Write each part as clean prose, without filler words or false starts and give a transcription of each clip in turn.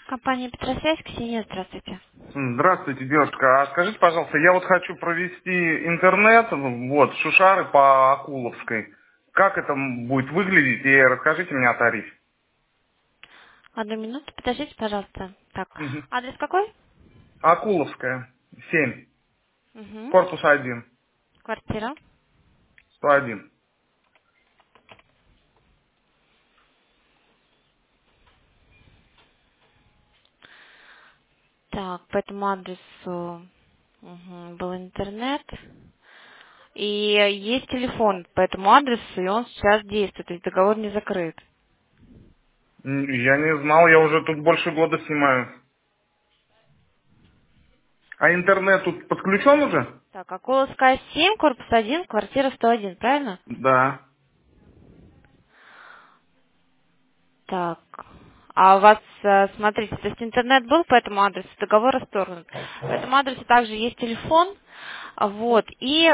Компания Петросвязь, Ксения, здравствуйте. Здравствуйте, девушка. А скажите, пожалуйста, я вот хочу провести интернет, вот, Шушары по Акуловской. Как это будет выглядеть? И расскажите мне о тарифе. Одну минуту, подождите, пожалуйста. Так, Мгм. адрес какой? Акуловская, 7, Угу. корпус 1, Квартира. 101. Так, по этому адресу был интернет. И есть телефон по этому адресу, и он сейчас действует, то есть договор не закрыт. Я не знал, я уже тут больше года снимаю. А интернет тут подключен уже? Так, Акуловская 7, корпус 1, квартира 101, правильно? Да. Так. А у вас, смотрите, то есть интернет был по этому адресу, договор расторгнут. По этому адресу также есть телефон, вот, и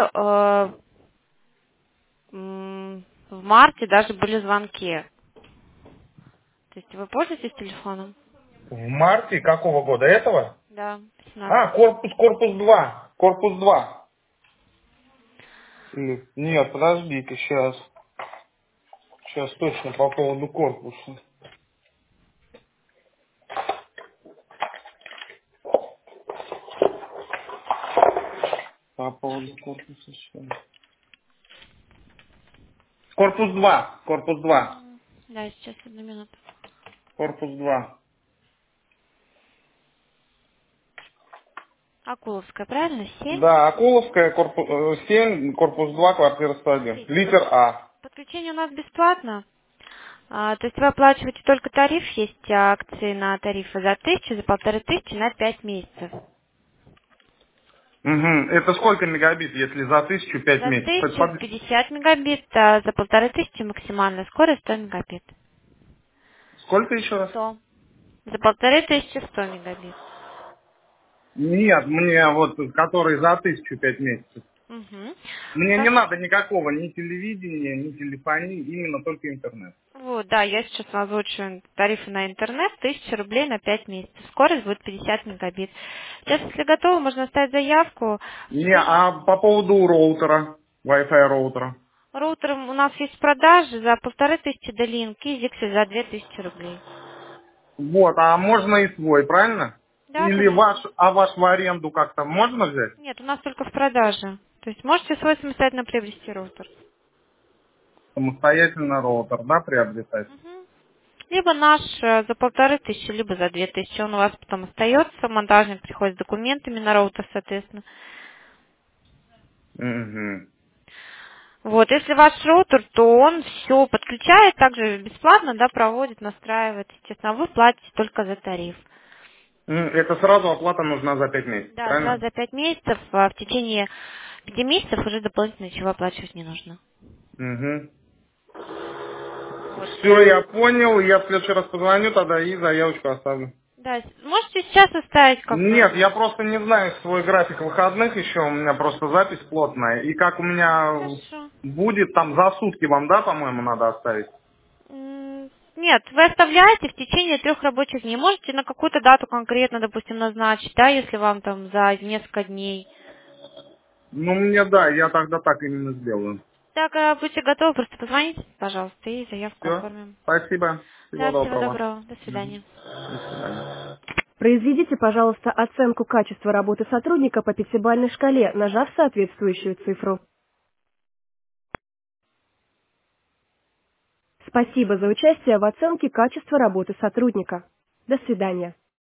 в марте даже были звонки. То есть вы пользуетесь телефоном? В марте какого года? Этого? Да, 15. А, корпус 2. Корпус 2. Нет, подождите, сейчас. Сейчас точно по поводу корпуса. По поводу корпуса сейчас. Корпус 2. Корпус 2. Да, сейчас одну минуту. Корпус 2. Акуловская, правильно? 7. Да, Акуловская, 7, корпус 2, квартира 101. Смотрите, Литер А. подключение у нас бесплатно. То есть вы оплачиваете только тариф, есть акции на тарифы за 1000, за 1500 на 5 месяцев. Угу. Это сколько мегабит, если за 1005 За месяцев? 1050 мегабит, а за 1500 максимальная скорость 100 мегабит. Сколько еще раз? 100. За 1500 100 мегабит. Нет, мне вот, который за 1005 месяцев. Угу. Мне не надо никакого ни телевидения, ни телефонии, именно только интернет. Вот, да, я сейчас озвучу тарифы на интернет, 1000 рублей на 5 месяцев. Скорость будет 50 мегабит. Сейчас, если готовы, можно оставить заявку. Не, а по поводу роутера, Wi-Fi роутера. Роутер у нас есть в продаже за 1500 D-Link и Zixel за 2000 рублей. Вот, а можно и свой, правильно? Да, Или конечно. ваш в аренду как-то можно взять? Нет, у нас только в продаже. То есть можете свой самостоятельно приобрести роутер. Самостоятельно роутер, да, приобретать? Мгм. Либо наш за 1500, либо за 2000. Он у вас потом остается, монтажник приходит с документами на роутер, соответственно. Угу. Вот, если ваш роутер, то он все подключает, также бесплатно, да, проводит, настраивает, естественно, а вы платите только за тариф. Это сразу оплата нужна за 5 месяцев, Да, сразу правильно? за 5 месяцев, а в течение 5 месяцев уже дополнительно ничего оплачивать не нужно. Угу. Вот. Все, я понял, я в следующий раз позвоню тогда и заявочку оставлю. Да, можете сейчас оставить, как бы. Нет, я просто не знаю свой график выходных еще, у меня просто запись плотная. И как у меня Хорошо. будет, там за сутки вам, да, по-моему, надо оставить? Нет, вы оставляете в течение 3 рабочих дней. Можете на какую-то дату конкретно, допустим, назначить, да, если вам там за несколько дней. Ну, мне да, я тогда так именно сделаю. Так, будьте готовы, просто позвоните, пожалуйста, и заявку Все, оформим. спасибо, всего Да, всего доброго. доброго. До свидания. До свидания. Произведите, пожалуйста, оценку качества работы сотрудника по пятибалльной шкале, нажав соответствующую цифру. Спасибо за участие в оценке качества работы сотрудника. До свидания.